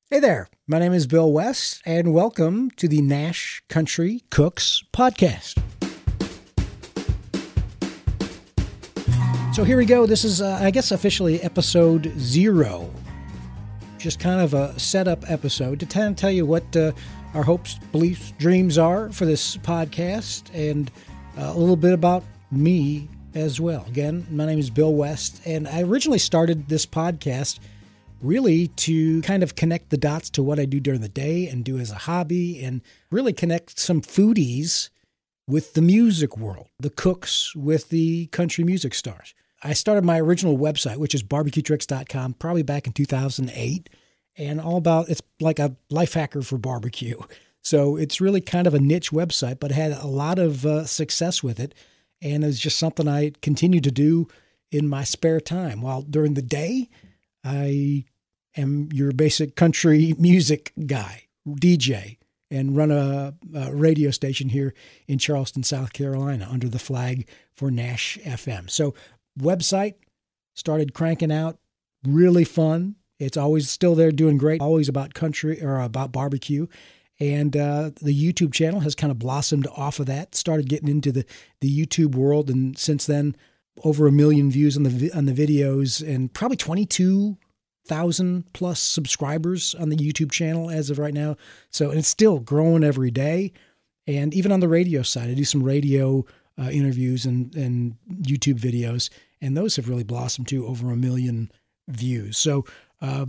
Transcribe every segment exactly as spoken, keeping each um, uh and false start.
Hey there, my name is Bill West, and welcome to the Nash Country Cooks Podcast. So here we go. This is, uh, I guess, officially episode zero. Just kind of a setup episode to kind of tell you what uh, our hopes, beliefs, dreams are for this podcast, and uh, a little bit about me as well. Again, my name is Bill West, and I originally started this podcast really to kind of connect the dots to what I do during the day and do as a hobby, and really connect some foodies with the music world, the cooks with the country music stars. I started my original website, which is barbecue tricks dot com, probably back in two thousand eight, and all about, it's like a life hacker for barbecue. So it's really kind of a niche website, but had a lot of uh, success with it, and it's just something I continue to do in my spare time. While during the day, I am your basic country music guy, D J, and run a, a radio station here in Charleston, South Carolina, under the flag for Nash F M. So website started cranking out, really fun. It's always still there, doing great, always about country or about barbecue. And uh, the YouTube channel has kind of blossomed off of that, started getting into the, the YouTube world. And since then, over a million views on the on the videos, and probably twenty-two thousand plus subscribers on the YouTube channel as of right now. So, and it's still growing every day. And even on the radio side, I do some radio uh, interviews and, and YouTube videos, and those have really blossomed to over a million views. So uh,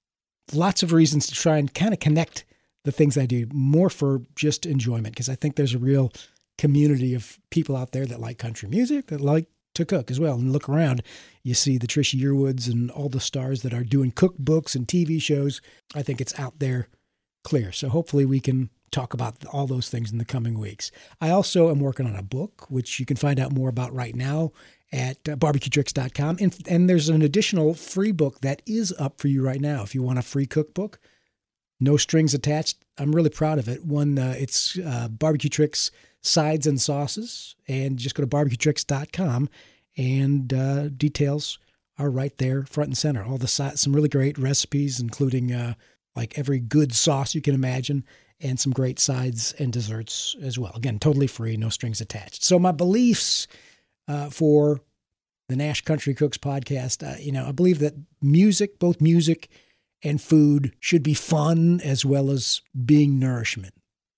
lots of reasons to try and kind of connect the things I do more for just enjoyment, because I think there's a real community of people out there that like country music, that like to cook as well. And look around, you see the Trisha Yearwoods and all the stars that are doing cookbooks and T V shows. I think it's out there clear. So hopefully we can talk about all those things in the coming weeks. I also am working on a book, which you can find out more about right now at uh, barbecue tricks dot com. And, and there's an additional free book that is up for you right now. If you want a free cookbook, no strings attached. I'm really proud of it. One, uh, it's uh, Barbecue Tricks Sides and Sauces, and just go to barbecue tricks dot com, and uh, details are right there front and center. All the si- some really great recipes, including uh, like every good sauce you can imagine, and some great sides and desserts as well. Again, totally free, no strings attached. So my beliefs uh, for the Nash Country Cooks podcast, uh, you know, I believe that music, both music and food, should be fun as well as being nourishment.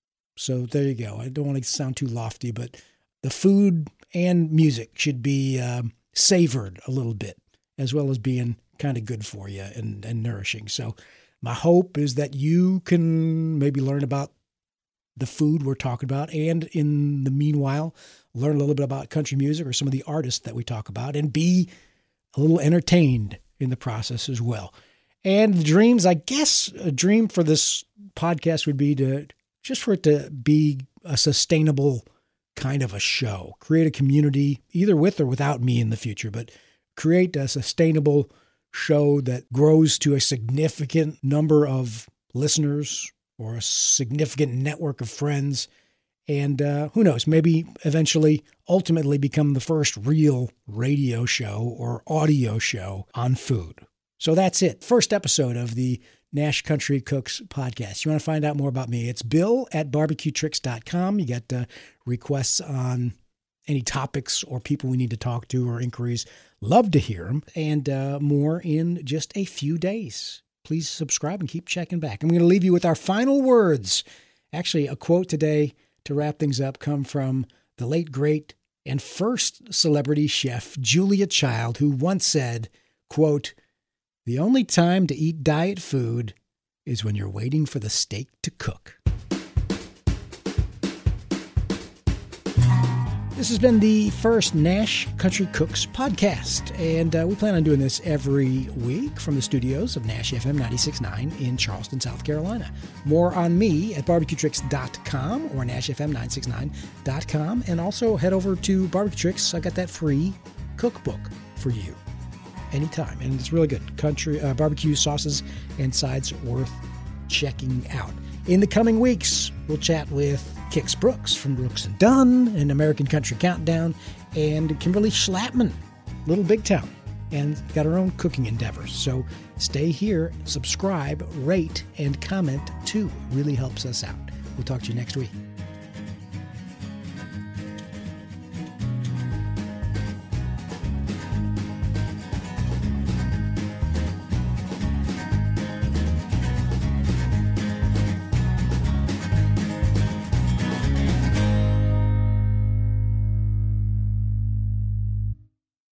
So there you go. I don't want to sound too lofty, but the food and music should be um, savored a little bit, as well as being kind of good for you and, and nourishing. So my hope is that you can maybe learn about the food we're talking about, and in the meanwhile, learn a little bit about country music or some of the artists that we talk about, and be a little entertained in the process as well. And the dreams, I guess a dream for this podcast would be to just for it to be a sustainable kind of a show, create a community, either with or without me in the future, but create a sustainable show that grows to a significant number of listeners or a significant network of friends. And uh, who knows, maybe eventually, ultimately become the first real radio show or audio show on food. So that's it. First episode of the Nash Country Cooks podcast. You want to find out more about me? It's Bill at barbecue tricks dot com. You got uh, requests on any topics or people we need to talk to or inquiries. Love to hear them. And uh, more in just a few days. Please subscribe and keep checking back. I'm going to leave you with our final words. Actually, a quote today to wrap things up come from the late, great, and first celebrity chef, Julia Child, who once said, quote, "The only time to eat diet food is when you're waiting for the steak to cook." This has been the first Nash Country Cooks podcast, and uh, we plan on doing this every week from the studios of Nash F M ninety-six point nine in Charleston, South Carolina. More on me at barbecue tricks dot com or nash f m nine six nine dot com, and also head over to Barbecue Tricks. I got that free cookbook for you anytime, and it's really good. Country uh, barbecue sauces and sides worth checking out. In the coming weeks, we'll chat with Kix Brooks from Brooks and Dunn and American Country Countdown, and Kimberly Schlappman, Little Big Town. and got our own cooking endeavors. So stay here, subscribe, rate, and comment too. It really helps us out. We'll talk to you next week.